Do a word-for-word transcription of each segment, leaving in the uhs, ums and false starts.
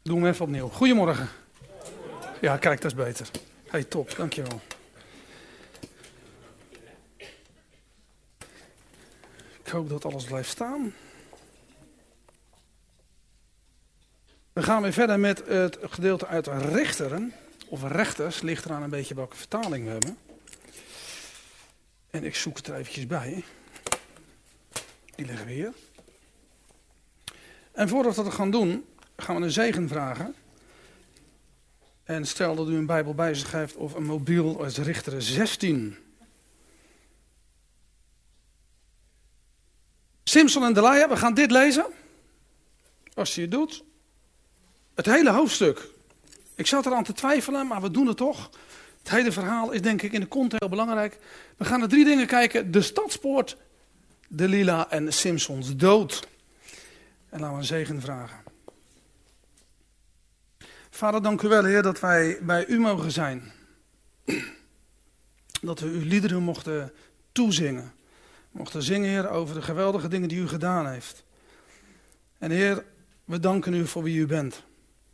Doe hem even opnieuw. Goedemorgen. Ja, kijk, dat is beter. Hey, top, dankjewel. Ik hoop dat alles blijft staan. We gaan weer verder met het gedeelte uit Richteren. Of Rechters, ligt eraan een beetje welke vertaling we hebben. En ik zoek het er eventjes bij. Die liggen we hier. En voordat we dat gaan doen, gaan we een zegen vragen. En stel dat u een Bijbel bij zich heeft of een mobiel uit Richteren zestien. Simson en Delilah, we gaan dit lezen. Als je het doet. Het hele hoofdstuk. Ik zat eraan te twijfelen, maar we doen het toch. Het hele verhaal is denk ik in de context heel belangrijk. We gaan naar drie dingen kijken. De stadspoort, Delilah en Simsons dood. En laten we een zegen vragen. Vader, dank u wel, Heer, dat wij bij u mogen zijn. Dat we uw liederen mochten toezingen. Mochten zingen, Heer, over de geweldige dingen die u gedaan heeft. En Heer, we danken u voor wie u bent.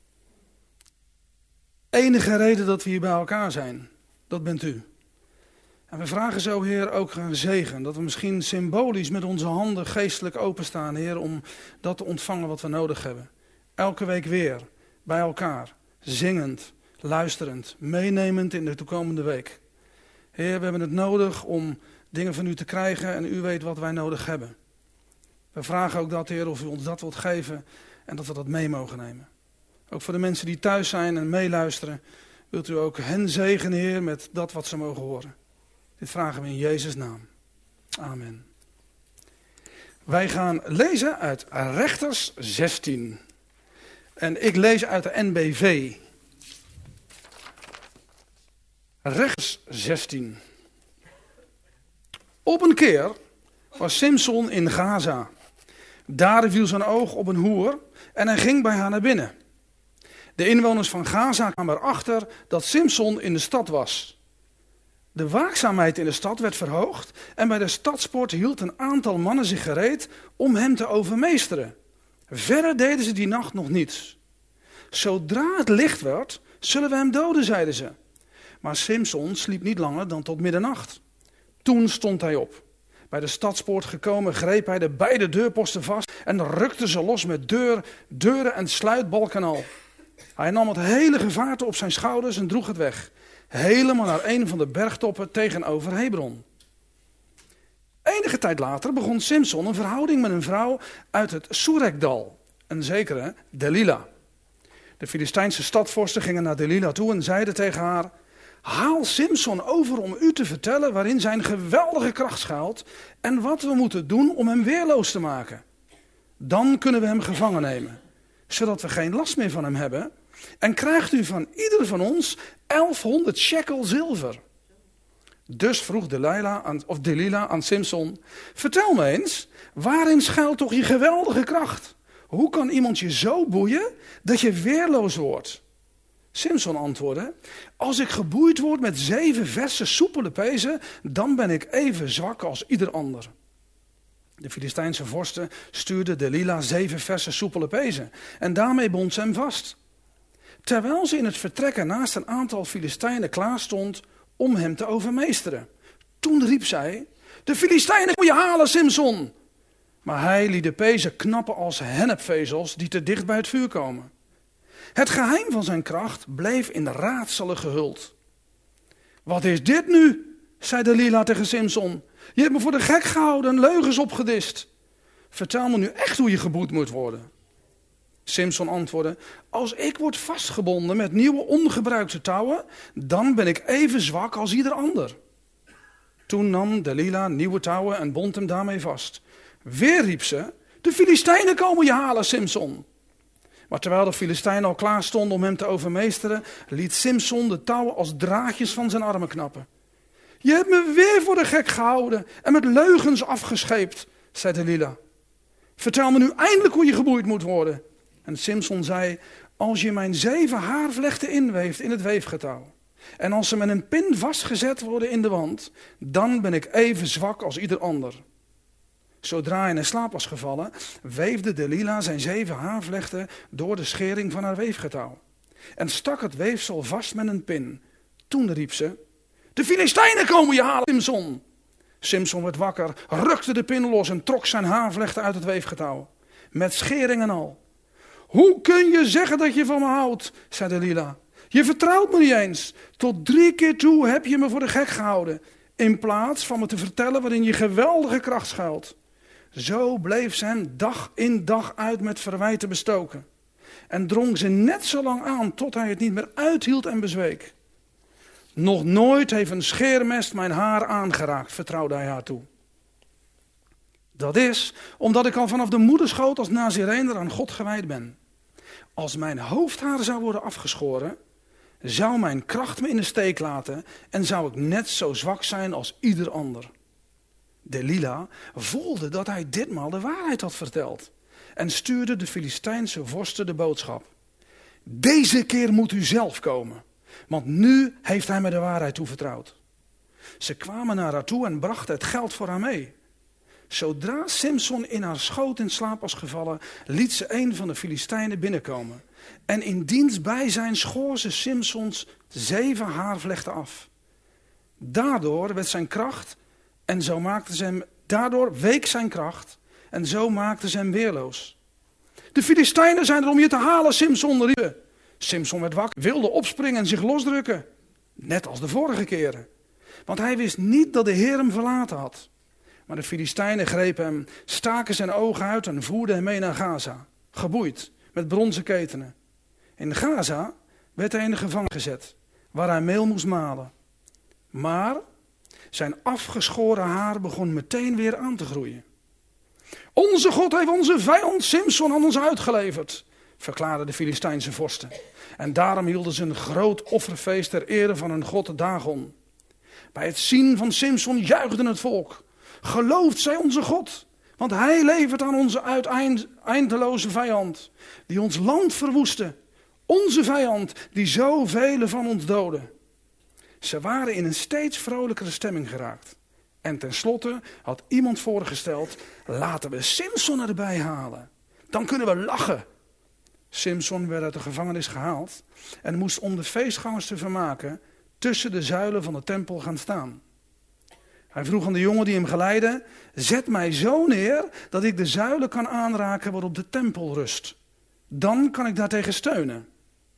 Enige reden dat we hier bij elkaar zijn, dat bent u. En we vragen zo, Heer, ook een zegen. Dat we misschien symbolisch met onze handen geestelijk openstaan, Heer, om dat te ontvangen wat we nodig hebben. Elke week weer, bij elkaar, zingend, luisterend, meenemend in de toekomende week. Heer, we hebben het nodig om dingen van u te krijgen en u weet wat wij nodig hebben. We vragen ook dat, Heer, of u ons dat wilt geven en dat we dat mee mogen nemen. Ook voor de mensen die thuis zijn en meeluisteren, wilt u ook hen zegenen, Heer, met dat wat ze mogen horen. Dit vragen we in Jezus' naam. Amen. Wij gaan lezen uit Rechters zestien. En ik lees uit de N B V. Rechters zestien. Op een keer was Simson in Gaza. Daar viel zijn oog op een hoer en hij ging bij haar naar binnen. De inwoners van Gaza kwamen erachter dat Simson in de stad was. De waakzaamheid in de stad werd verhoogd en bij de stadspoort hield een aantal mannen zich gereed om hem te overmeesteren. Verder deden ze die nacht nog niets. Zodra het licht werd, zullen we hem doden, zeiden ze. Maar Simson sliep niet langer dan tot middernacht. Toen stond hij op. Bij de stadspoort gekomen greep hij de beide deurposten vast en rukte ze los met deur, deuren en sluitbalken al. Hij nam het hele gevaarte op zijn schouders en droeg het weg. Helemaal naar een van de bergtoppen tegenover Hebron. Enige tijd later begon Simson een verhouding met een vrouw uit het Soerekdal, een zekere Delilah. De Filistijnse stadvorsten gingen naar Delilah toe en zeiden tegen haar: haal Simson over om u te vertellen waarin zijn geweldige kracht schuilt en wat we moeten doen om hem weerloos te maken. Dan kunnen we hem gevangen nemen, zodat we geen last meer van hem hebben. En krijgt u van ieder van ons elfhonderd shekel zilver. Dus vroeg Delilah aan, of Delilah aan Simson: vertel me eens, waarin schuilt toch je geweldige kracht? Hoe kan iemand je zo boeien dat je weerloos wordt? Simson antwoordde: als ik geboeid word met zeven verse soepele pezen, dan ben ik even zwak als ieder ander. De Filistijnse vorsten stuurden Delilah zeven verse soepele pezen en daarmee bond ze hem vast. Terwijl ze in het vertrek ernaast een aantal Filistijnen klaar stond om hem te overmeesteren. Toen riep zij: de Filistijnen moet je halen, Simson! Maar hij liet de pezen knappen als hennepvezels die te dicht bij het vuur komen. Het geheim van zijn kracht bleef in raadselen gehuld. Wat is dit nu? Zei Delilah tegen Simson. Je hebt me voor de gek gehouden en leugens opgedist. Vertel me nu echt hoe je geboeid moet worden. Simson antwoordde: als ik word vastgebonden met nieuwe ongebruikte touwen, dan ben ik even zwak als ieder ander. Toen nam Delilah nieuwe touwen en bond hem daarmee vast. Weer riep ze: de Filistijnen komen je halen, Simson. Maar terwijl de Filistijnen al klaar stonden om hem te overmeesteren, liet Simson de touwen als draadjes van zijn armen knappen. Je hebt me weer voor de gek gehouden en met leugens afgescheept, zei Delilah. Vertel me nu eindelijk hoe je geboeid moet worden. En Simson zei: als je mijn zeven haarvlechten inweeft in het weefgetouw en als ze met een pin vastgezet worden in de wand, dan ben ik even zwak als ieder ander. Zodra hij in slaap was gevallen, weefde Delila zijn zeven haarvlechten door de schering van haar weefgetouw. En stak het weefsel vast met een pin. Toen riep ze: de Filistijnen komen je halen, Simson. Simson werd wakker, rukte de pin los en trok zijn haarvlechten uit het weefgetouw. Met schering en al. Hoe kun je zeggen dat je van me houdt, zei Delila. Je vertrouwt me niet eens. Tot drie keer toe heb je me voor de gek gehouden. In plaats van me te vertellen waarin je geweldige kracht schuilt. Zo bleef ze hem dag in dag uit met verwijten bestoken. En drong ze net zo lang aan tot hij het niet meer uithield en bezweek. Nog nooit heeft een scheermes mijn haar aangeraakt, vertrouwde hij haar toe. Dat is omdat ik al vanaf de moederschoot als Nazireëner aan God gewijd ben. Als mijn hoofdhaar zou worden afgeschoren, zou mijn kracht me in de steek laten en zou ik net zo zwak zijn als ieder ander. Delila voelde dat hij ditmaal de waarheid had verteld en stuurde de Filistijnse vorsten de boodschap. Deze keer moet u zelf komen, want nu heeft hij me de waarheid toevertrouwd. Ze kwamen naar haar toe en brachten het geld voor haar mee. Zodra Simson in haar schoot in slaap was gevallen, liet ze een van de Filistijnen binnenkomen. En in diens bijzijn schoor ze Simsons zeven haarvlechten af. Daardoor werd zijn kracht en zo maakte ze hem, daardoor week zijn kracht en zo maakte ze hem weerloos. De Filistijnen zijn er om je te halen, Simson, riep. Simson werd wakker, wilde opspringen en zich losdrukken. Net als de vorige keren. Want hij wist niet dat de Heer hem verlaten had. Maar de Filistijnen grepen hem, staken zijn ogen uit en voerden hem mee naar Gaza. Geboeid, met bronzen ketenen. In Gaza werd hij in de gevangen gezet, waar hij meel moest malen. Maar zijn afgeschoren haar begon meteen weer aan te groeien. Onze God heeft onze vijand Simson aan ons uitgeleverd, verklaarden de Filistijnse vorsten. En daarom hielden ze een groot offerfeest ter ere van hun god Dagon. Bij het zien van Simson juichte het volk. Gelooft zij onze God, want hij levert aan onze uiteind, eindeloze vijand, die ons land verwoestte. Onze vijand, die zoveel van ons doodde. Ze waren in een steeds vrolijkere stemming geraakt. En tenslotte had iemand voorgesteld, laten we Simson erbij halen. Dan kunnen we lachen. Simson werd uit de gevangenis gehaald en moest om de feestgangers te vermaken tussen de zuilen van de tempel gaan staan. Hij vroeg aan de jongen die hem geleidde, zet mij zo neer dat ik de zuilen kan aanraken waarop de tempel rust. Dan kan ik daartegen steunen.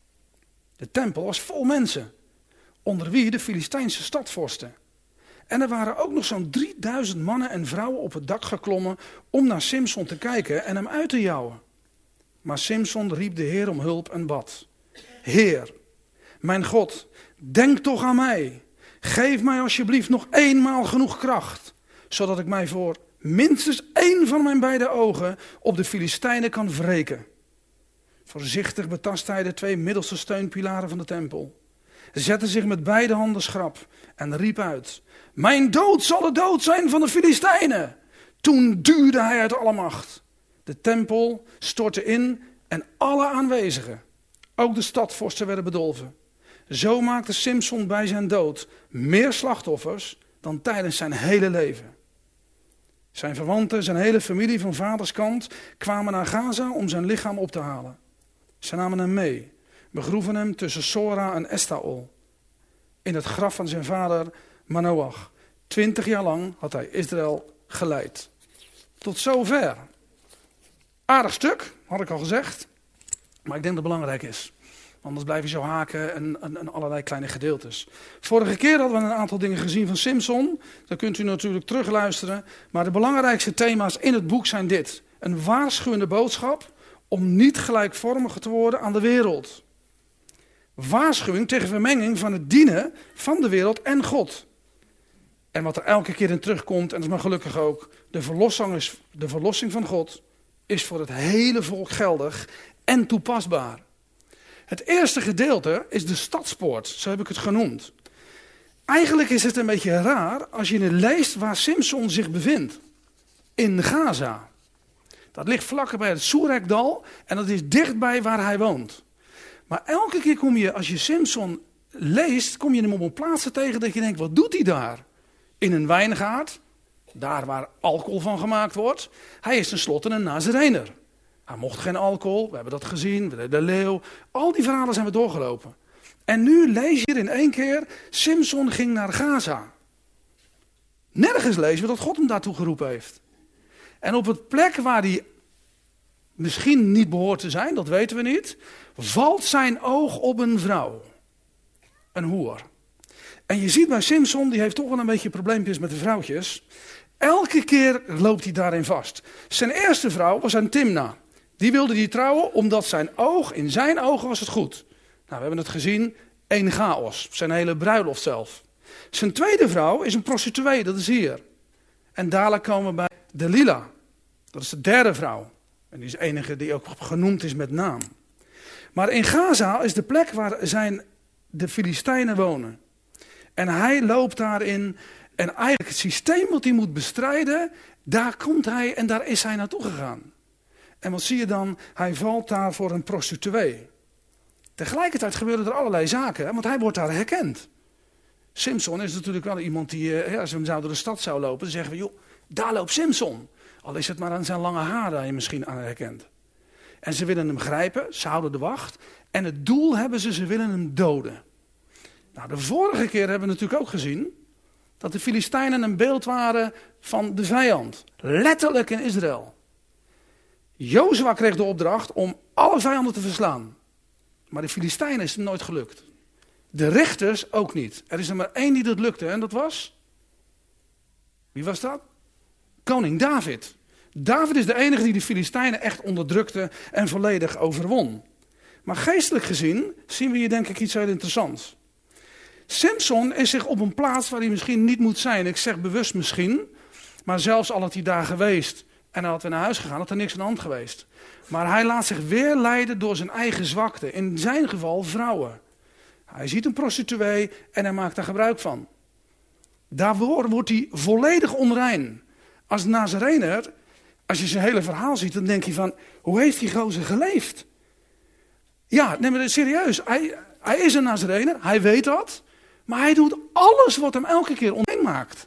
De tempel was vol mensen, onder wie de Filistijnse stadvorsten. En er waren ook nog zo'n drieduizend mannen en vrouwen op het dak geklommen om naar Simson te kijken en hem uit te jouwen. Maar Simson riep de Heer om hulp en bad. Heer, mijn God, denk toch aan mij. Geef mij alsjeblieft nog eenmaal genoeg kracht, zodat ik mij voor minstens één van mijn beide ogen op de Filistijnen kan wreken. Voorzichtig betastte hij de twee middelste steunpilaren van de tempel, zette zich met beide handen schrap en riep uit, mijn dood zal de dood zijn van de Filistijnen. Toen duwde hij uit alle macht. De tempel stortte in en alle aanwezigen, ook de stadvorsten, werden bedolven. Zo maakte Simson bij zijn dood meer slachtoffers dan tijdens zijn hele leven. Zijn verwanten, zijn hele familie van vaders kant kwamen naar Gaza om zijn lichaam op te halen. Ze namen hem mee, begroeven hem tussen Sora en Estaol, in het graf van zijn vader Manoach. Twintig jaar lang had hij Israël geleid. Tot zover. Aardig stuk, had ik al gezegd, maar ik denk dat het belangrijk is. Anders blijf je zo haken en, en, en allerlei kleine gedeeltes. Vorige keer hadden we een aantal dingen gezien van Simson. Dat kunt u natuurlijk terugluisteren. Maar de belangrijkste thema's in het boek zijn dit. Een waarschuwende boodschap om niet gelijkvormig te worden aan de wereld. Waarschuwing tegen vermenging van het dienen van de wereld en God. En wat er elke keer in terugkomt, en dat is maar gelukkig ook, de verlossing, is, de verlossing van God is voor het hele volk geldig en toepasbaar. Het eerste gedeelte is de stadspoort, zo heb ik het genoemd. Eigenlijk is het een beetje raar als je leest waar Simson zich bevindt. In Gaza. Dat ligt vlak bij het Soerekdal en dat is dichtbij waar hij woont. Maar elke keer kom je, als je Simson leest, kom je hem op een plaatsen tegen dat je denkt, wat doet hij daar? In een wijngaard Daar waar alcohol van gemaakt wordt. Hij is tenslotte een Nazarener. Hij mocht geen alcohol, we hebben dat gezien, de leeuw. Al die verhalen zijn we doorgelopen. En nu lees je hier in één keer, Simson ging naar Gaza. Nergens lezen we dat God hem daartoe geroepen heeft. En op het plek waar hij misschien niet behoort te zijn, dat weten we niet, valt zijn oog op een vrouw. Een hoer. En je ziet bij Simson, die heeft toch wel een beetje probleempjes met de vrouwtjes. Elke keer loopt hij daarin vast. Zijn eerste vrouw was een Timna. Die wilde hij trouwen omdat zijn oog, in zijn ogen was het goed. Nou, we hebben het gezien, één chaos. Zijn hele bruiloft zelf. Zijn tweede vrouw is een prostituee, dat is hier. En dadelijk komen we bij Delilah. Dat is de derde vrouw. En die is de enige die ook genoemd is met naam. Maar in Gaza is de plek waar zijn de Filistijnen wonen. En hij loopt daarin. En eigenlijk het systeem wat hij moet bestrijden, daar komt hij en daar is hij naartoe gegaan. En wat zie je dan? Hij valt daar voor een prostituee. Tegelijkertijd gebeuren er allerlei zaken, want hij wordt daar herkend. Simson is natuurlijk wel iemand die, als we hem zou door de stad zou lopen, dan zeggen we, joh, daar loopt Simson. Al is het maar aan zijn lange haar dat je misschien aan herkent. En ze willen hem grijpen, ze houden de wacht. En het doel hebben ze, ze willen hem doden. Nou, de vorige keer hebben we natuurlijk ook gezien dat de Filistijnen een beeld waren van de vijand. Letterlijk in Israël. Jozua kreeg de opdracht om alle vijanden te verslaan. Maar de Filistijnen is het nooit gelukt. De rechters ook niet. Er is er maar één die dat lukte en dat was? Wie was dat? Koning David. David is de enige die de Filistijnen echt onderdrukte en volledig overwon. Maar geestelijk gezien zien we hier denk ik iets heel interessants. Simson is zich op een plaats waar hij misschien niet moet zijn. Ik zeg bewust misschien. Maar zelfs al had hij daar geweest en hij had weer naar huis gegaan, had er niks aan de hand geweest. Maar hij laat zich weer leiden door zijn eigen zwakte. In zijn geval vrouwen. Hij ziet een prostituee en hij maakt daar gebruik van. Daarvoor wordt hij volledig onrein. Als Nazarener, als je zijn hele verhaal ziet, dan denk je van, hoe heeft die gozer geleefd? Ja, neem het serieus. Hij, hij is een Nazarener, hij weet dat. Maar hij doet alles wat hem elke keer onrein maakt.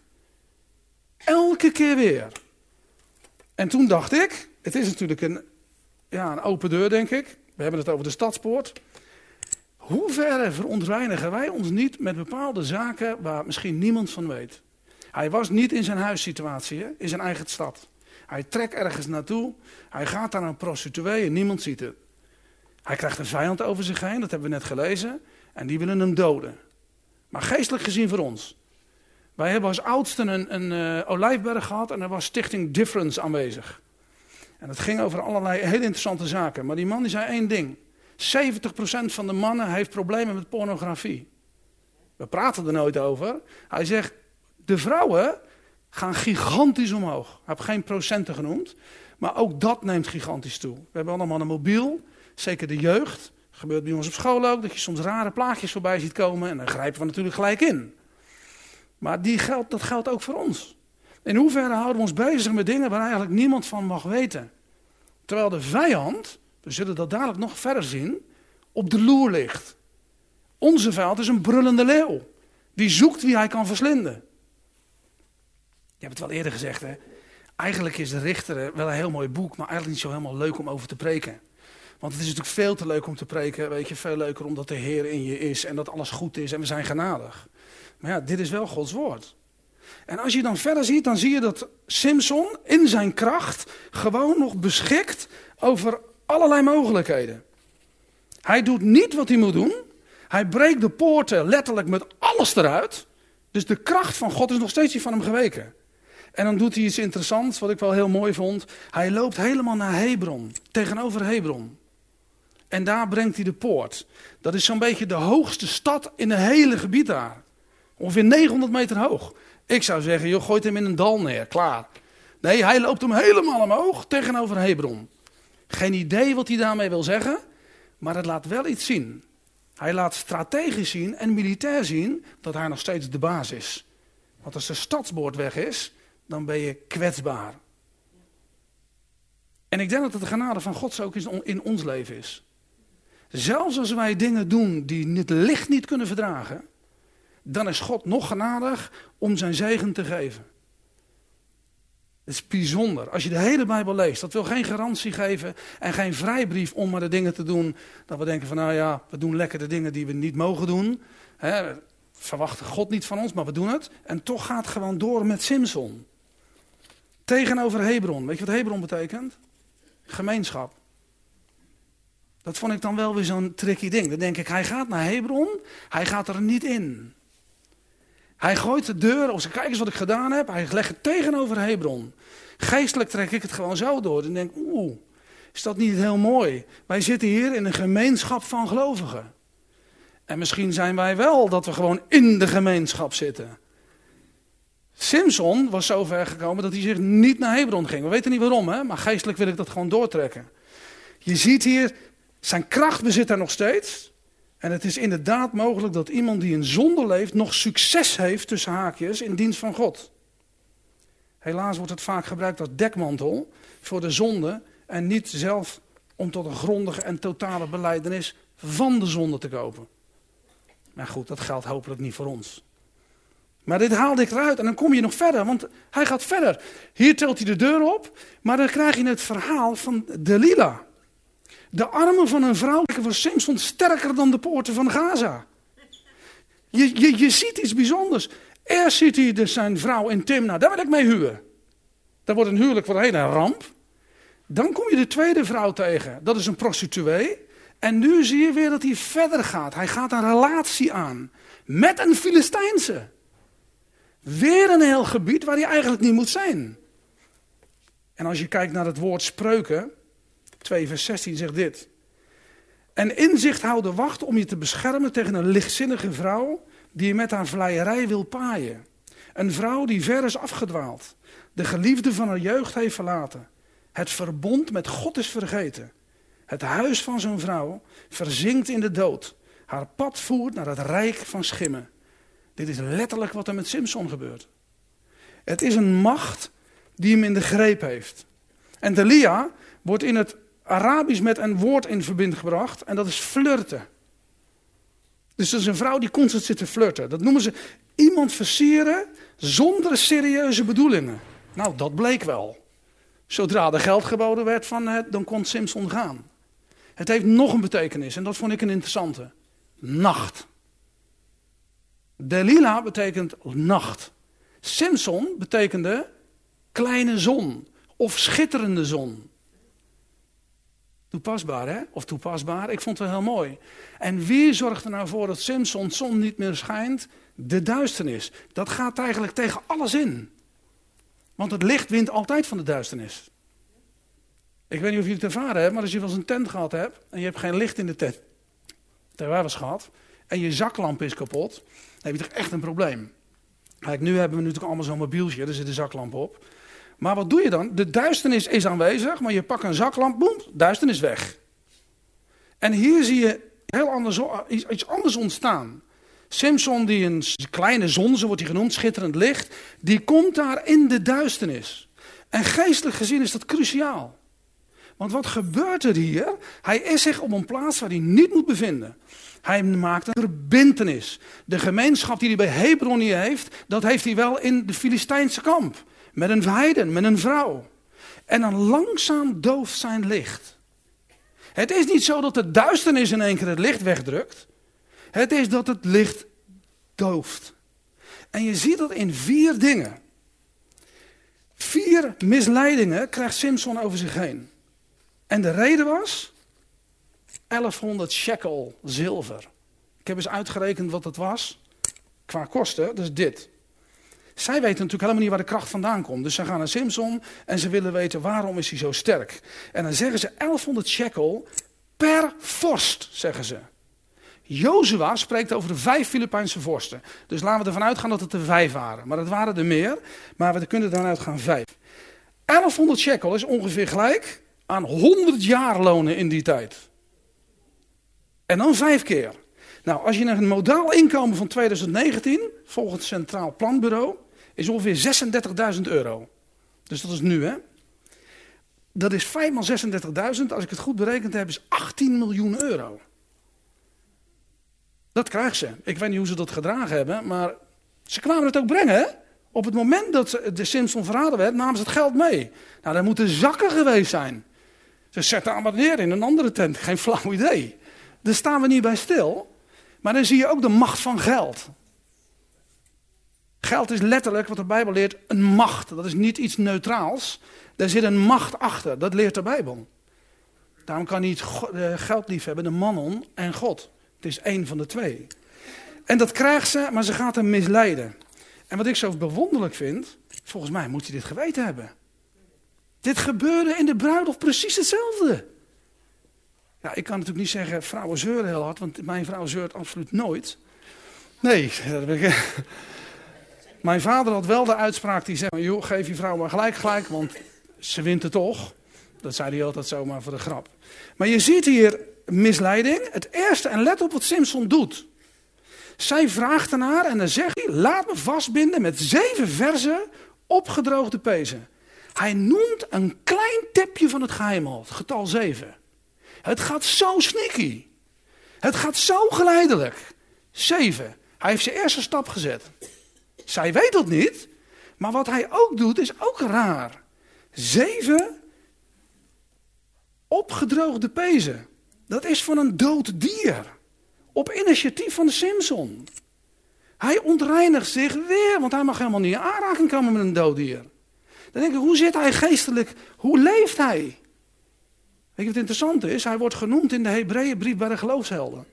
Elke keer weer. En toen dacht ik, het is natuurlijk een, ja, een open deur denk ik. We hebben het over de stadspoort. Hoe ver verontreinigen wij ons niet met bepaalde zaken waar misschien niemand van weet. Hij was niet in zijn huissituatie, hè, in zijn eigen stad. Hij trekt ergens naartoe, hij gaat naar een prostituee en niemand ziet het. Hij krijgt een vijand over zich heen, dat hebben we net gelezen. En die willen hem doden. Maar geestelijk gezien voor ons. Wij hebben als oudsten een, een uh, olijfberg gehad en er was Stichting Difference aanwezig. En het ging over allerlei hele interessante zaken. Maar die man die zei één ding. zeventig procent van de mannen heeft problemen met pornografie. We praten er nooit over. Hij zegt, de vrouwen gaan gigantisch omhoog. Hij heeft geen procenten genoemd. Maar ook dat neemt gigantisch toe. We hebben allemaal een mobiel. Zeker de jeugd. Dat gebeurt bij ons op school ook. Dat je soms rare plaatjes voorbij ziet komen. En dan grijpen we natuurlijk gelijk in. Maar die geldt, dat geldt ook voor ons. In hoeverre houden we ons bezig met dingen waar eigenlijk niemand van mag weten. Terwijl de vijand, we zullen dat dadelijk nog verder zien, op de loer ligt. Onze vijand is een brullende leeuw. Die zoekt wie hij kan verslinden. Je hebt het wel eerder gezegd, hè. Eigenlijk is de Richter wel een heel mooi boek, maar eigenlijk niet zo helemaal leuk om over te preken. Want het is natuurlijk veel te leuk om te preken, weet je, veel leuker omdat de Heer in je is en dat alles goed is en we zijn genadig. Maar ja, dit is wel Gods woord. En als je dan verder ziet, dan zie je dat Simson in zijn kracht gewoon nog beschikt over allerlei mogelijkheden. Hij doet niet wat hij moet doen. Hij breekt de poorten letterlijk met alles eruit. Dus de kracht van God is nog steeds niet van hem geweken. En dan doet hij iets interessants, wat ik wel heel mooi vond. Hij loopt helemaal naar Hebron, tegenover Hebron. En daar brengt hij de poort. Dat is zo'n beetje de hoogste stad in het hele gebied daar. Ongeveer negenhonderd meter hoog. Ik zou zeggen, joh, gooit hem in een dal neer, klaar. Nee, hij loopt hem helemaal omhoog tegenover Hebron. Geen idee wat hij daarmee wil zeggen, maar het laat wel iets zien. Hij laat strategisch zien en militair zien dat hij nog steeds de baas is. Want als de stadspoort weg is, dan ben je kwetsbaar. En ik denk dat het de genade van God zo ook in ons leven is. Zelfs als wij dingen doen die het licht niet kunnen verdragen, dan is God nog genadig om zijn zegen te geven. Het is bijzonder. Als je de hele Bijbel leest, dat wil geen garantie geven en geen vrijbrief om maar de dingen te doen. Dat we denken van nou ja, we doen lekker de dingen die we niet mogen doen. He, verwachten God niet van ons, maar we doen het. En toch gaat het gewoon door met Simson. Tegenover Hebron. Weet je wat Hebron betekent? Gemeenschap. Dat vond ik dan wel weer zo'n tricky ding. Dan denk ik, hij gaat naar Hebron, hij gaat er niet in. Hij gooit de deur, of ze kijk eens wat ik gedaan heb, hij legt het tegenover Hebron. Geestelijk trek ik het gewoon zo door. Dan denk ik, oeh, is dat niet heel mooi? Wij zitten hier in een gemeenschap van gelovigen. En misschien zijn wij wel dat we gewoon in de gemeenschap zitten. Simson was zo ver gekomen dat hij zich niet naar Hebron ging. We weten niet waarom, hè? Maar geestelijk wil ik dat gewoon doortrekken. Je ziet hier, zijn kracht bezit er nog steeds. En het is inderdaad mogelijk dat iemand die in zonde leeft nog succes heeft tussen haakjes in dienst van God. Helaas wordt het vaak gebruikt als dekmantel voor de zonde en niet zelf om tot een grondige en totale belijdenis van de zonde te kopen. Maar goed, dat geldt hopelijk niet voor ons. Maar dit haalde ik eruit en dan kom je nog verder, want hij gaat verder. Hier telt hij de deur op, maar dan krijg je het verhaal van Delilah. De armen van een vrouw lijken voor Simson sterker dan de poorten van Gaza. Je, je, je ziet iets bijzonders. Eerst ziet hij dus zijn vrouw in Timna, daar wil ik mee huwen. Dat wordt een huwelijk voor een hele ramp. Dan kom je de tweede vrouw tegen, dat is een prostituee. En nu zie je weer dat hij verder gaat. Hij gaat een relatie aan met een Filistijnse. Weer een heel gebied waar hij eigenlijk niet moet zijn. En als je kijkt naar het woord spreuken, twee vers zestien zegt dit. En inzicht houden wacht om je te beschermen tegen een lichtzinnige vrouw die je met haar vleierij wil paaien. Een vrouw die ver is afgedwaald. De geliefde van haar jeugd heeft verlaten. Het verbond met God is vergeten. Het huis van zo'n vrouw verzinkt in de dood. Haar pad voert naar het rijk van schimmen. Dit is letterlijk wat er met Simson gebeurt. Het is een macht die hem in de greep heeft. En Delilah wordt in het Arabisch met een woord in verbinding gebracht en dat is flirten. Dus dat is een vrouw die constant zit te flirten. Dat noemen ze iemand versieren zonder serieuze bedoelingen. Nou, dat bleek wel. Zodra er geld geboden werd van het, dan kon Simson gaan. Het heeft nog een betekenis en dat vond ik een interessante. Nacht. Delilah betekent nacht. Simson betekende kleine zon of schitterende zon. Toepasbaar, hè? Of toepasbaar. Ik vond het wel heel mooi. En wie zorgt er nou voor dat Simsons zon niet meer schijnt? De duisternis. Dat gaat eigenlijk tegen alles in. Want het licht wint altijd van de duisternis. Ik weet niet of jullie het ervaren hebben, maar als je wel eens een tent gehad hebt en je hebt geen licht in de tent, dat hebben wij wel eens gehad, en je zaklamp is kapot, dan heb je toch echt een probleem. Kijk, nu hebben we natuurlijk allemaal zo'n mobieltje, daar zit de zaklamp op. Maar wat doe je dan? De duisternis is aanwezig, maar je pakt een zaklamp, boem, duisternis weg. En hier zie je heel anders, iets anders ontstaan. Simson, die een kleine zon, zo wordt hij genoemd, schitterend licht, die komt daar in de duisternis. En geestelijk gezien is dat cruciaal. Want wat gebeurt er hier? Hij is zich op een plaats waar hij niet moet bevinden. Hij maakt een verbintenis. De gemeenschap die hij bij Hebron hier heeft, dat heeft hij wel in de Filistijnse kamp. Met een heiden, met een vrouw. En dan langzaam dooft zijn licht. Het is niet zo dat de duisternis in één keer het licht wegdrukt. Het is dat het licht dooft. En je ziet dat in vier dingen. Vier misleidingen krijgt Simson over zich heen. En de reden was elfhonderd shekel zilver. Ik heb eens uitgerekend wat dat was. Qua kosten, dat is dit. Zij weten natuurlijk helemaal niet waar de kracht vandaan komt. Dus ze gaan naar Simson en ze willen weten waarom is hij zo sterk. En dan zeggen ze elfhonderd shekel per vorst, zeggen ze. Jozua spreekt over de vijf Filipijnse vorsten. Dus laten we ervan uitgaan dat het er vijf waren. Maar het waren er meer, maar we kunnen ervan uitgaan vijf. elfhonderd shekel is ongeveer gelijk aan honderd jaarlonen in die tijd. En dan vijf keer. Nou, als je naar een modaal inkomen van twintig negentien, volgens het Centraal Planbureau, is ongeveer zesendertigduizend euro. Dus dat is nu, hè. Dat is vijf maal zesendertigduizend, als ik het goed berekend heb, is achttien miljoen euro. Dat krijgen ze. Ik weet niet hoe ze dat gedragen hebben, maar ze kwamen het ook brengen, hè? Op het moment dat de Simson verraden werd, namen ze het geld mee. Nou, dat moeten zakken geweest zijn. Ze zetten aan wat neer in een andere tent. Geen flauw idee. Daar staan we niet bij stil. Maar dan zie je ook de macht van geld. Geld is letterlijk, wat de Bijbel leert, een macht. Dat is niet iets neutraals. Daar zit een macht achter. Dat leert de Bijbel. Daarom kan niet geld lief hebben, de mammon en God. Het is één van de twee. En dat krijgt ze, maar ze gaat hem misleiden. En wat ik zo bewonderlijk vind, volgens mij moet je dit geweten hebben. Dit gebeurde in de bruiloft precies hetzelfde. Ja, ik kan natuurlijk niet zeggen, vrouwen zeuren heel hard, want mijn vrouw zeurt absoluut nooit. Nee, dat ben ik... Mijn vader had wel de uitspraak die zegt, joh, geef je vrouw maar gelijk gelijk, want ze wint het toch. Dat zei hij altijd zomaar voor de grap. Maar je ziet hier misleiding. Het eerste, en let op wat Simson doet. Zij vraagt ernaar en dan zegt hij, laat me vastbinden met zeven verzen opgedroogde pezen. Hij noemt een klein tipje van het geheim al, het getal zeven. Het gaat zo sneaky. Het gaat zo geleidelijk. Zeven. Hij heeft zijn eerste stap gezet. Zij weet dat niet, maar wat hij ook doet is ook raar. Zeven opgedroogde pezen. Dat is van een dood dier. Op initiatief van de Simson. Hij ontreinigt zich weer, want hij mag helemaal niet in aanraking komen met een dood dier. Dan denk ik, hoe zit hij geestelijk? Hoe leeft hij? Weet je wat interessant is? Hij wordt genoemd in de Hebreeënbrief bij de geloofshelden.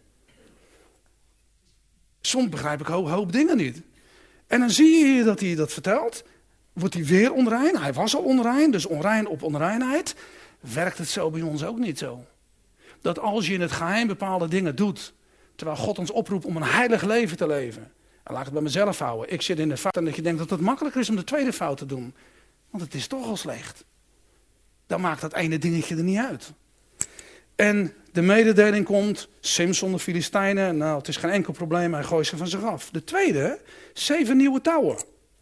Soms begrijp ik een hoop, hoop dingen niet. En dan zie je hier dat hij dat vertelt. Wordt hij weer onrein? Hij was al onrein, dus onrein op onreinheid. Werkt het zo bij ons ook niet zo? Dat als je in het geheim bepaalde dingen doet, terwijl God ons oproept om een heilig leven te leven. En laat ik het bij mezelf houden. Ik zit in de fout en dat je denkt dat het makkelijker is om de tweede fout te doen. Want het is toch al slecht. Dan maakt dat ene dingetje er niet uit. En de mededeling komt, Simson de Filistijnen, nou het is geen enkel probleem, hij gooit ze van zich af. De tweede, zeven nieuwe touwen.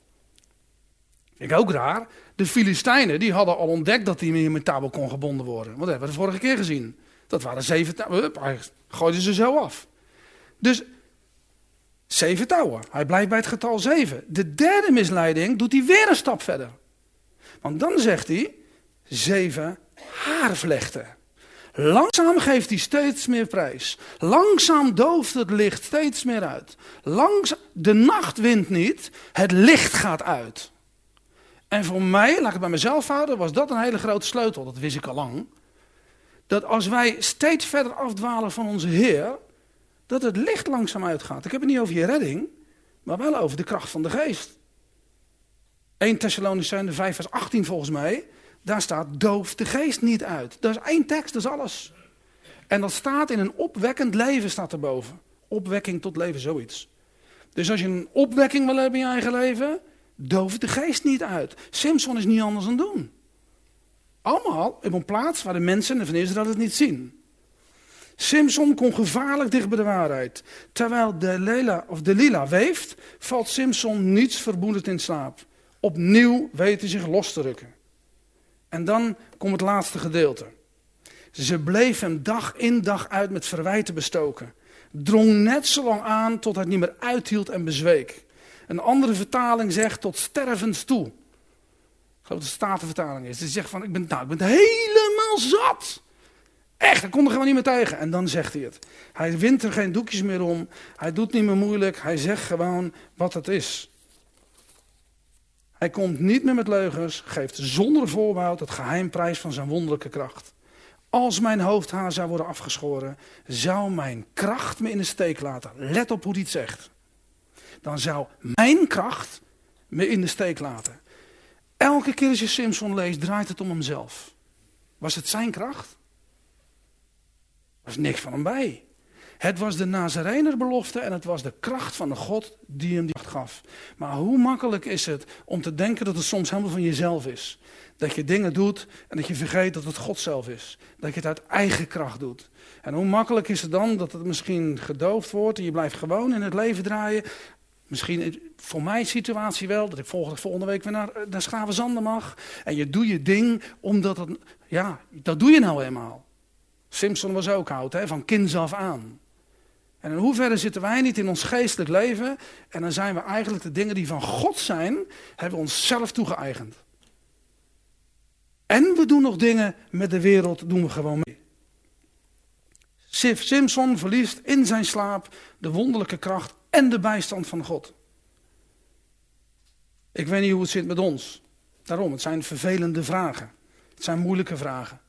Vind ik ook raar. De Filistijnen die hadden al ontdekt dat die met touwen kon gebonden worden. Want dat hebben we de vorige keer gezien. Dat waren zeven touwen. Hup, hij gooide ze zo af. Dus zeven touwen. Hij blijft bij het getal zeven. De derde misleiding doet hij weer een stap verder. Want dan zegt hij, zeven haarvlechten. Langzaam geeft hij steeds meer prijs. Langzaam dooft het licht steeds meer uit. Langzaam, de nacht wint niet, het licht gaat uit. En voor mij, laat ik het bij mezelf houden, was dat een hele grote sleutel. Dat wist ik al lang. Dat als wij steeds verder afdwalen van onze Heer, dat het licht langzaam uitgaat. Ik heb het niet over je redding, maar wel over de kracht van de geest. Eerste Thessalonicenzen vijf vers achttien volgens mij. Daar staat, doof de geest niet uit. Dat is één tekst, dat is alles. En dat staat in een opwekkend leven, staat erboven. Opwekking tot leven, zoiets. Dus als je een opwekking wil hebben in je eigen leven, doof de geest niet uit. Simson is niet anders dan doen. Allemaal op een plaats waar de mensen van Israël het niet zien. Simson kon gevaarlijk dicht bij de waarheid. Terwijl Delila, of Delila weeft, valt Simson niets vermoedend in slaap. Opnieuw weet hij zich los te rukken. En dan komt het laatste gedeelte. Ze bleef hem dag in dag uit met verwijten bestoken. Drong net zo lang aan tot hij het niet meer uithield en bezweek. Een andere vertaling zegt tot stervens toe. Ik geloof dat de Statenvertaling is. Ze zegt van, ik ben, nou, ik ben helemaal zat. Echt, hij kon er gewoon niet meer tegen. En dan zegt hij het. Hij wint er geen doekjes meer om. Hij doet niet meer moeilijk. Hij zegt gewoon wat het is. Hij komt niet meer met leugens, geeft zonder voorbehoud het geheim prijs van zijn wonderlijke kracht. Als mijn hoofdhaar zou worden afgeschoren, zou mijn kracht me in de steek laten. Let op hoe hij het zegt. Dan zou mijn kracht me in de steek laten. Elke keer als je Simson leest, draait het om hemzelf. Was het zijn kracht? Er was niks van hem bij. Het was de Nazarenerbelofte en het was de kracht van de God die hem die kracht gaf. Maar hoe makkelijk is het om te denken dat het soms helemaal van jezelf is. Dat je dingen doet en dat je vergeet dat het God zelf is. Dat je het uit eigen kracht doet. En hoe makkelijk is het dan dat het misschien gedoofd wordt en je blijft gewoon in het leven draaien. Misschien voor mijn situatie wel, dat ik volgende, volgende week weer naar, naar Schavenzanden mag. En je doet je ding omdat het, ja, dat doe je nou eenmaal. Simson was ook oud, hè, van kinds af aan. En in hoeverre zitten wij niet in ons geestelijk leven en dan zijn we eigenlijk de dingen die van God zijn, hebben we onszelf toegeëigend. En we doen nog dingen met de wereld, doen we gewoon mee. Simson verliest in zijn slaap de wonderlijke kracht en de bijstand van God. Ik weet niet hoe het zit met ons. Daarom, het zijn vervelende vragen. Het zijn moeilijke vragen.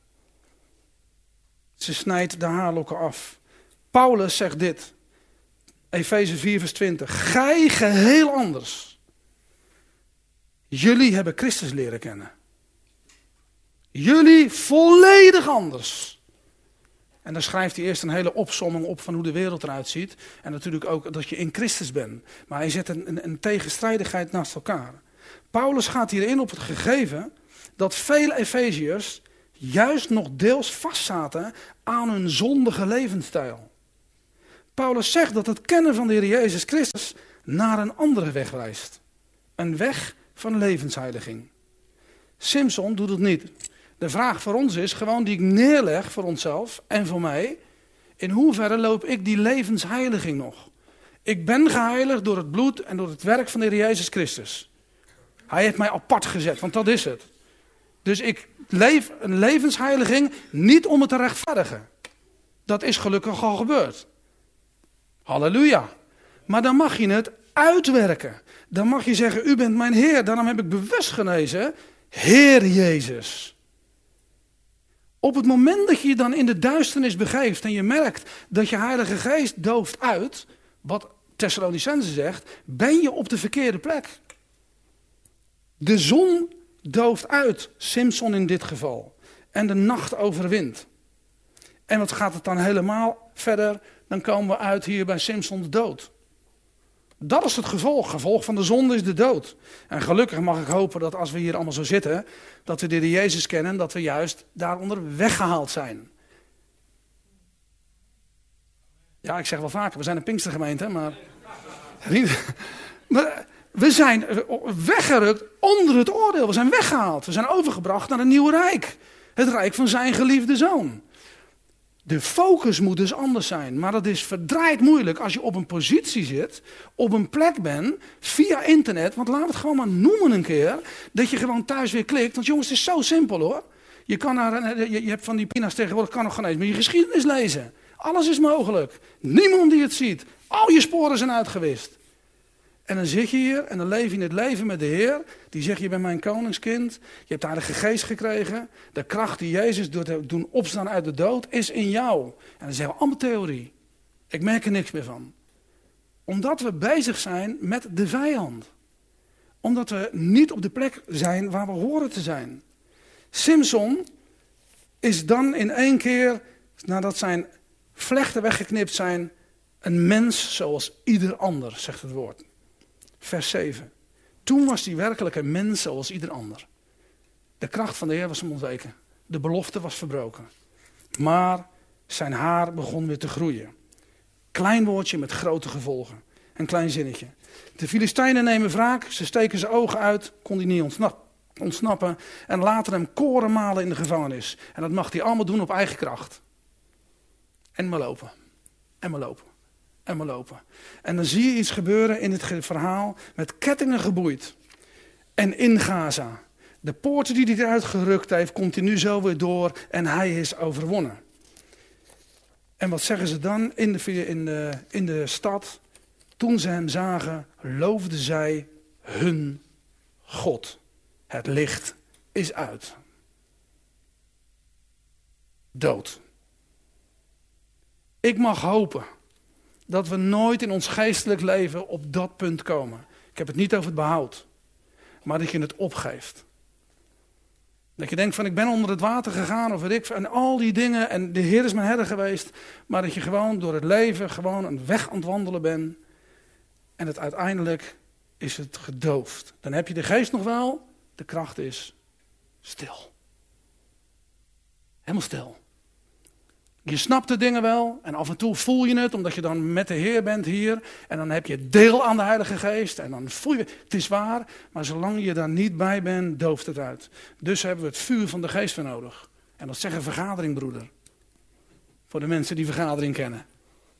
Ze snijdt de haarlokken af. Paulus zegt dit. Efeze vier vers twintig. Gij geheel anders. Jullie hebben Christus leren kennen. Jullie volledig anders. En dan schrijft hij eerst een hele opsomming op van hoe de wereld eruit ziet. En natuurlijk ook dat je in Christus bent. Maar hij zet een, een, een tegenstrijdigheid naast elkaar. Paulus gaat hierin op het gegeven dat vele Efeziërs juist nog deels vastzaten aan hun zondige levensstijl. Paulus zegt dat het kennen van de Heer Jezus Christus naar een andere weg wijst. Een weg van levensheiliging. Simson doet het niet. De vraag voor ons is gewoon die ik neerleg voor onszelf en voor mij. In hoeverre loop ik die levensheiliging nog? Ik ben geheiligd door het bloed en door het werk van de Heer Jezus Christus. Hij heeft mij apart gezet, want dat is het. Dus ik leef een levensheiliging niet om het te rechtvaardigen. Dat is gelukkig al gebeurd. Halleluja. Maar dan mag je het uitwerken. Dan mag je zeggen, u bent mijn Heer. Daarom heb ik bewust genezen, Heer Jezus. Op het moment dat je je dan in de duisternis begeeft en je merkt dat je Heilige Geest dooft uit, wat Thessalonicenzen zegt, ben je op de verkeerde plek. De zon dooft uit, Simson in dit geval. En de nacht overwint. En wat gaat het dan helemaal verder? Dan komen we uit hier bij Simson de dood. Dat is het gevolg. Gevolg van de zonde is de dood. En gelukkig mag ik hopen dat als we hier allemaal zo zitten, dat we de Heer Jezus kennen, dat we juist daaronder weggehaald zijn. Ja, ik zeg wel vaker, we zijn een Pinkstergemeente, maar we zijn weggerukt onder het oordeel. We zijn weggehaald. We zijn overgebracht naar een nieuw rijk. Het rijk van zijn geliefde zoon. De focus moet dus anders zijn. Maar dat is verdraaid moeilijk als je op een positie zit, op een plek bent, via internet. Want laat het gewoon maar noemen een keer. Dat je gewoon thuis weer klikt. Want jongens, het is zo simpel hoor. Je, kan naar, je, je hebt van die pina's tegenwoordig, kan nog geen eens meer je geschiedenis lezen. Alles is mogelijk. Niemand die het ziet. Al je sporen zijn uitgewist. En dan zit je hier en dan leef je in het leven met de Heer. Die zegt, je bent mijn koningskind. Je hebt de Heilige Geest gekregen. De kracht die Jezus door te doen opstaan uit de dood is in jou. En dan zeggen we allemaal theorie. Ik merk er niks meer van. Omdat we bezig zijn met de vijand. Omdat we niet op de plek zijn waar we horen te zijn. Simson is dan in één keer, nadat zijn vlechten weggeknipt zijn, een mens zoals ieder ander, zegt het woord. Vers zeven. Toen was hij werkelijk een mens zoals ieder ander. De kracht van de Heer was hem ontweken. De belofte was verbroken. Maar zijn haar begon weer te groeien. Klein woordje met grote gevolgen. Een klein zinnetje. De Filistijnen nemen wraak. Ze steken zijn ogen uit. Kon hij niet ontsnappen. ontsnappen en laten hem koren malen in de gevangenis. En dat mag hij allemaal doen op eigen kracht. En maar lopen. En maar lopen. En maar lopen. En dan zie je iets gebeuren in het verhaal met kettingen geboeid. En in Gaza. De poorten die hij eruit gerukt heeft, komt hij nu zo weer door en hij is overwonnen. En wat zeggen ze dan in de, in de, in de stad? Toen ze hem zagen, loofden zij hun God. Het licht is uit. Dood. Ik mag hopen dat we nooit in ons geestelijk leven op dat punt komen. Ik heb het niet over het behoud. Maar dat je het opgeeft. Dat je denkt van ik ben onder het water gegaan of weet ik en al die dingen. En de Heer is mijn herder geweest. Maar dat je gewoon door het leven gewoon een weg aan het wandelen bent. En het uiteindelijk is het gedoofd. Dan heb je de geest nog wel. De kracht is stil. Helemaal stil. Je snapt de dingen wel en af en toe voel je het omdat je dan met de Heer bent hier. En dan heb je deel aan de Heilige Geest en dan voel je, het is waar. Maar zolang je daar niet bij bent, dooft het uit. Dus hebben we het vuur van de Geest voor nodig. En dat zeggen vergadering, broeder. Voor de mensen die vergadering kennen.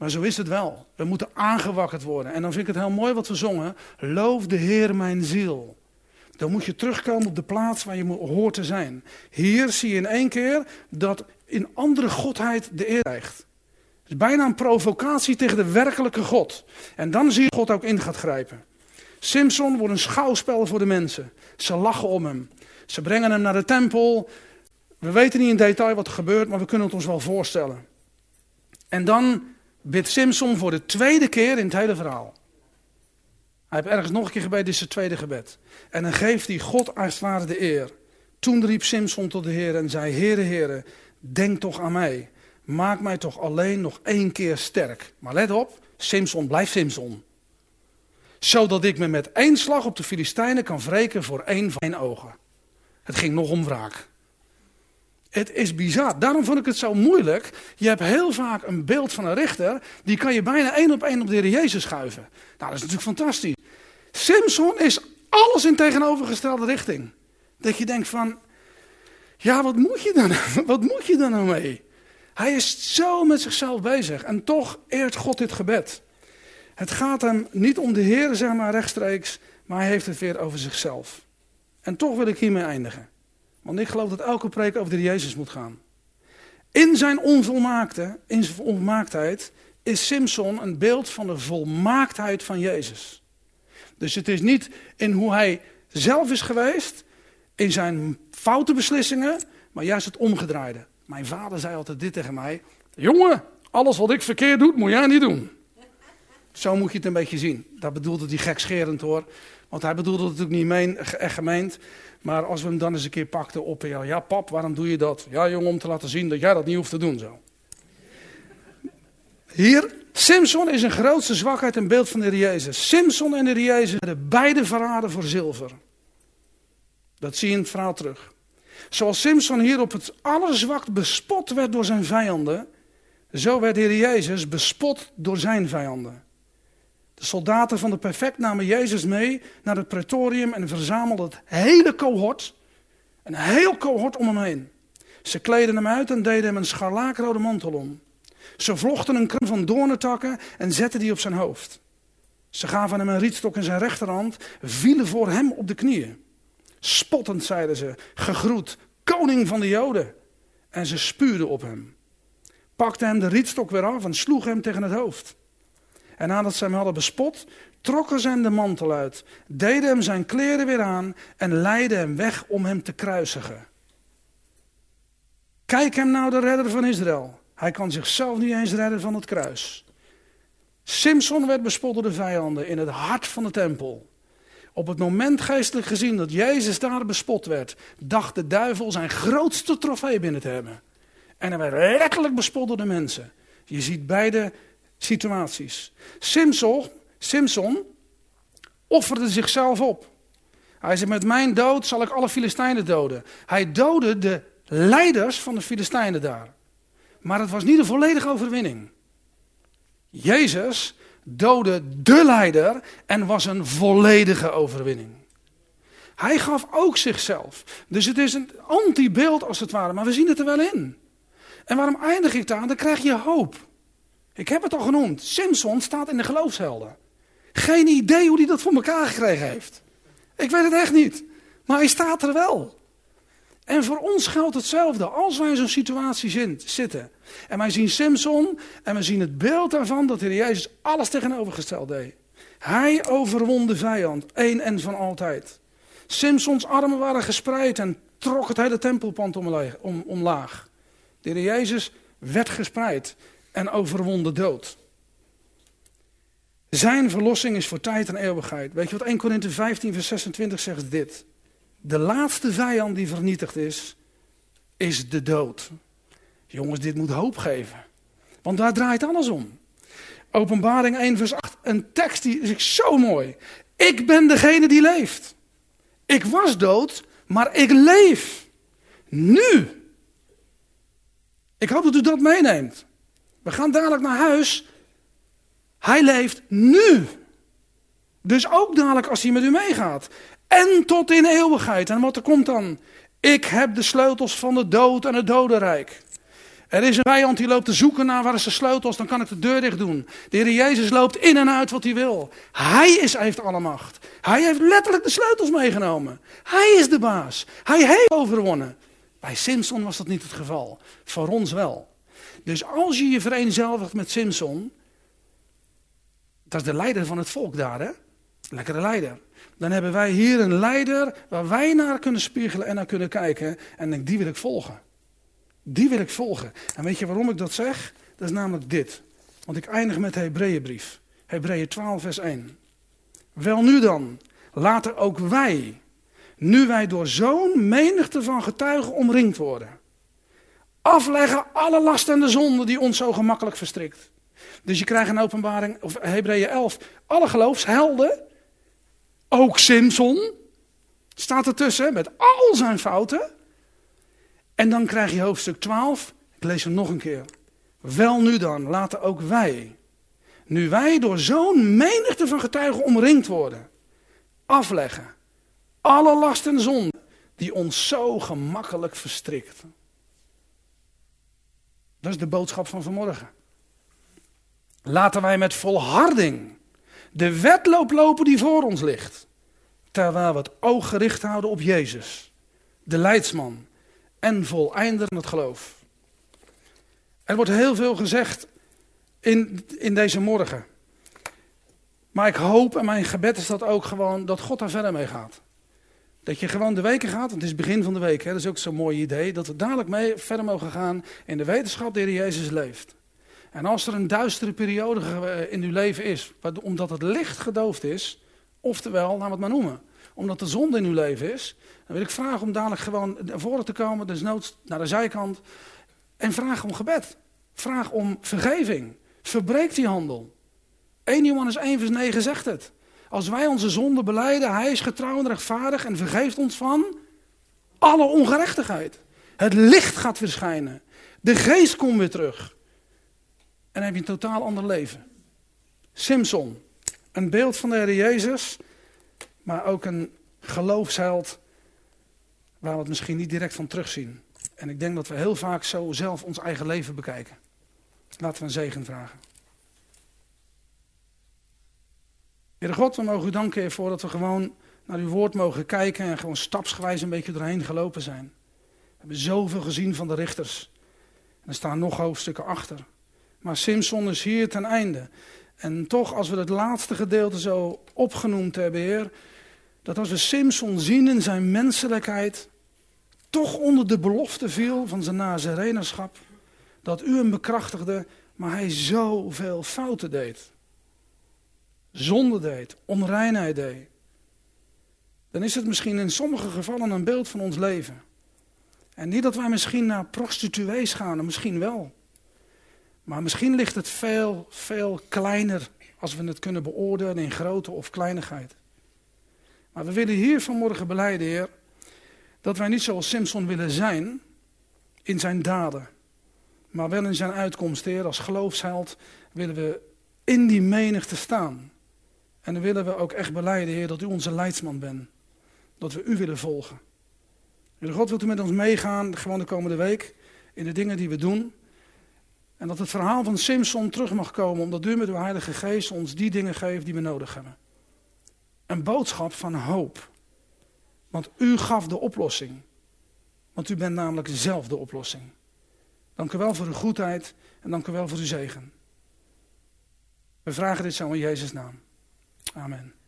Maar zo is het wel. We moeten aangewakkerd worden. En dan vind ik het heel mooi wat we zongen. Loof de Heer mijn ziel. Dan moet je terugkomen op de plaats waar je hoort te zijn. Hier zie je in één keer dat in andere godheid de eer krijgt. Het is bijna een provocatie tegen de werkelijke God. En dan zie je God ook in gaat grijpen. Simson wordt een schouwspel voor de mensen. Ze lachen om hem. Ze brengen hem naar de tempel. We weten niet in detail wat er gebeurt, maar we kunnen het ons wel voorstellen. En dan bidt Simson voor de tweede keer in het hele verhaal. Hij heeft ergens nog een keer gebeden, dit is het tweede gebed. En dan geeft hij God als het ware de eer. Toen riep Simson tot de Heer en zei, Heere, Heere, denk toch aan mij. Maak mij toch alleen nog één keer sterk. Maar let op, Simson blijft Simson. Zodat ik me met één slag op de Filistijnen kan wreken voor één van mijn ogen. Het ging nog om wraak. Het is bizar. Daarom vond ik het zo moeilijk. Je hebt heel vaak een beeld van een richter. Die kan je bijna één op één op de Heer Jezus schuiven. Nou, dat is natuurlijk fantastisch. Simson is alles in tegenovergestelde richting. Dat je denkt van, ja, wat moet je dan, wat moet je dan nou mee? Hij is zo met zichzelf bezig. En toch eert God dit gebed. Het gaat hem niet om de Heer, zeg maar, rechtstreeks. Maar hij heeft het weer over zichzelf. En toch wil ik hiermee eindigen. Want ik geloof dat elke preek over de Heer Jezus moet gaan. In zijn onvolmaakte, in zijn onvolmaaktheid, is Simson een beeld van de volmaaktheid van Jezus. Dus het is niet in hoe hij zelf is geweest, in zijn foute beslissingen, maar juist het omgedraaide. Mijn vader zei altijd dit tegen mij, jongen, alles wat ik verkeerd doe, moet jij niet doen. Zo moet je het een beetje zien. Dat bedoelde hij gekscherend hoor. Want hij bedoelde het natuurlijk niet meen, echt gemeend. Maar als we hem dan eens een keer pakten op. Ja, ja pap, waarom doe je dat? Ja jongen, om te laten zien dat jij dat niet hoeft te doen zo. Hier, Simson is een grootste zwakheid en beeld van de Heer Jezus. Simson en de Heer Jezus werden beide verraden voor zilver. Dat zie je in het verhaal terug. Zoals Simson hier op het allerzwakst bespot werd door zijn vijanden. Zo werd de Heer Jezus bespot door zijn vijanden. De soldaten van de perfect namen Jezus mee naar het praetorium en verzamelden het hele cohort. Een heel cohort om hem heen. Ze kleden hem uit en deden hem een scharlaakrode mantel om. Ze vlochten een kroon van doornentakken en zetten die op zijn hoofd. Ze gaven hem een rietstok in zijn rechterhand, vielen voor hem op de knieën. Spottend zeiden ze, gegroet, koning van de Joden. En ze spuwden op hem. Pakten hem de rietstok weer af en sloegen hem tegen het hoofd. En nadat ze hem hadden bespot, trokken ze hem de mantel uit, deden hem zijn kleren weer aan en leidden hem weg om hem te kruisigen. Kijk hem nou, de redder van Israël. Hij kan zichzelf niet eens redden van het kruis. Simson werd bespot door de vijanden in het hart van de tempel. Op het moment geestelijk gezien dat Jezus daar bespot werd, dacht de duivel zijn grootste trofee binnen te hebben. En hij werd letterlijk bespot door de mensen. Je ziet beide situaties. Simson, Simson offerde zichzelf op. Hij zei, met mijn dood zal ik alle Filistijnen doden. Hij doodde de leiders van de Filistijnen daar. Maar het was niet een volledige overwinning. Jezus doodde de leider en was een volledige overwinning. Hij gaf ook zichzelf. Dus het is een anti-beeld als het ware, maar we zien het er wel in. En waarom eindig ik daar? Dan krijg je hoop. Ik heb het al genoemd. Simson staat in de geloofshelden. Geen idee hoe hij dat voor elkaar gekregen heeft. Ik weet het echt niet. Maar hij staat er wel. En voor ons geldt hetzelfde. Als wij in zo'n situatie zitten. En wij zien Simson. En we zien het beeld daarvan dat de Heer Jezus alles tegenovergesteld deed. Hij overwon de vijand. Eén en van altijd. Simsons armen waren gespreid en trok het hele tempelpand omlaag. De Heer Jezus werd gespreid en overwon de dood. Zijn verlossing is voor tijd en eeuwigheid. Weet je wat Eerste Korinthe vijftien vers zesentwintig zegt dit? De laatste vijand die vernietigd is, is de dood. Jongens, dit moet hoop geven. Want daar draait alles om. Openbaring één vers acht, een tekst die is zo mooi. Ik ben degene die leeft. Ik was dood, maar ik leef. Nu. Ik hoop dat u dat meeneemt. We gaan dadelijk naar huis. Hij leeft nu. Dus ook dadelijk als hij met u meegaat. En tot in eeuwigheid. En wat er komt dan? Ik heb de sleutels van de dood en het dodenrijk. Er is een vijand die loopt te zoeken naar waar is de sleutels, dan kan ik de deur dicht doen. De Heer Jezus loopt in en uit wat hij wil. Hij is, heeft alle macht. Hij heeft letterlijk de sleutels meegenomen. Hij is de baas. Hij heeft overwonnen. Bij Simson was dat niet het geval. Voor ons wel. Dus als je je vereenzelvigt met Simson, dat is de leider van het volk daar, hè? Lekkere leider. Dan hebben wij hier een leider waar wij naar kunnen spiegelen en naar kunnen kijken. En denk, die wil ik volgen. Die wil ik volgen. En weet je waarom ik dat zeg? Dat is namelijk dit. Want ik eindig met de Hebreeënbrief. Hebreeën twaalf vers één. Wel nu dan, laten ook wij, nu wij door zo'n menigte van getuigen omringd worden, afleggen alle last en de zonde die ons zo gemakkelijk verstrikt. Dus je krijgt een openbaring, of Hebreeën elf, alle geloofshelden, ook Simson, staat ertussen met al zijn fouten. En dan krijg je hoofdstuk twaalf, ik lees hem nog een keer. Wel nu dan, laten ook wij, nu wij door zo'n menigte van getuigen omringd worden, afleggen alle last en zonde die ons zo gemakkelijk verstrikt. Dat is de boodschap van vanmorgen. Laten wij met volharding de wedloop lopen die voor ons ligt, terwijl we het oog gericht houden op Jezus, de leidsman en voleinder van het geloof. Er wordt heel veel gezegd in, in deze morgen. Maar ik hoop, en mijn gebed is dat ook gewoon, dat God daar verder mee gaat. Dat je gewoon de weken gaat, want het is het begin van de week, hè, dat is ook zo'n mooi idee, dat we dadelijk mee verder mogen gaan in de wetenschap die de Heer Jezus leeft. En als er een duistere periode in uw leven is, omdat het licht gedoofd is, oftewel, laten we het maar noemen, omdat de zonde in uw leven is, dan wil ik vragen om dadelijk gewoon naar voren te komen, desnoods naar de zijkant, en vraag om gebed. Vraag om vergeving. Verbreek die handel. Eerste Johannes één vers negen zegt het. Als wij onze zonde belijden, hij is getrouw en rechtvaardig en vergeeft ons van alle ongerechtigheid. Het licht gaat weer schijnen. De geest komt weer terug. En dan heb je een totaal ander leven. Simson, een beeld van de Heer Jezus, maar ook een geloofsheld waar we het misschien niet direct van terugzien. En ik denk dat we heel vaak zo zelf ons eigen leven bekijken. Laten we een zegen vragen. Heere God, we mogen u danken ervoor dat we gewoon naar uw woord mogen kijken en gewoon stapsgewijs een beetje doorheen gelopen zijn. We hebben zoveel gezien van de richters. En er staan nog hoofdstukken achter. Maar Simson is hier ten einde. En toch, als we het laatste gedeelte zo opgenoemd hebben, Heer, dat als we Simson zien in zijn menselijkheid, toch onder de belofte viel van zijn nazarenerschap, dat u hem bekrachtigde, maar hij zoveel fouten deed. Zonde deed, onreinheid deed. Dan is het misschien in sommige gevallen een beeld van ons leven. En niet dat wij misschien naar prostituees gaan, misschien wel. Maar misschien ligt het veel, veel kleiner als we het kunnen beoordelen in grootte of kleinigheid. Maar we willen hier vanmorgen belijden, Heer, dat wij niet zoals Simson willen zijn in zijn daden. Maar wel in zijn uitkomst, Heer, als geloofsheld willen we in die menigte staan. En dan willen we ook echt belijden, Heer, dat u onze leidsman bent. Dat we u willen volgen. Heer God, wilt u met ons meegaan, gewoon de komende week, in de dingen die we doen. En dat het verhaal van Simson terug mag komen, omdat u met uw Heilige Geest ons die dingen geeft die we nodig hebben. Een boodschap van hoop. Want u gaf de oplossing. Want u bent namelijk zelf de oplossing. Dank u wel voor uw goedheid en dank u wel voor uw zegen. We vragen dit zo in Jezus' naam. Amen.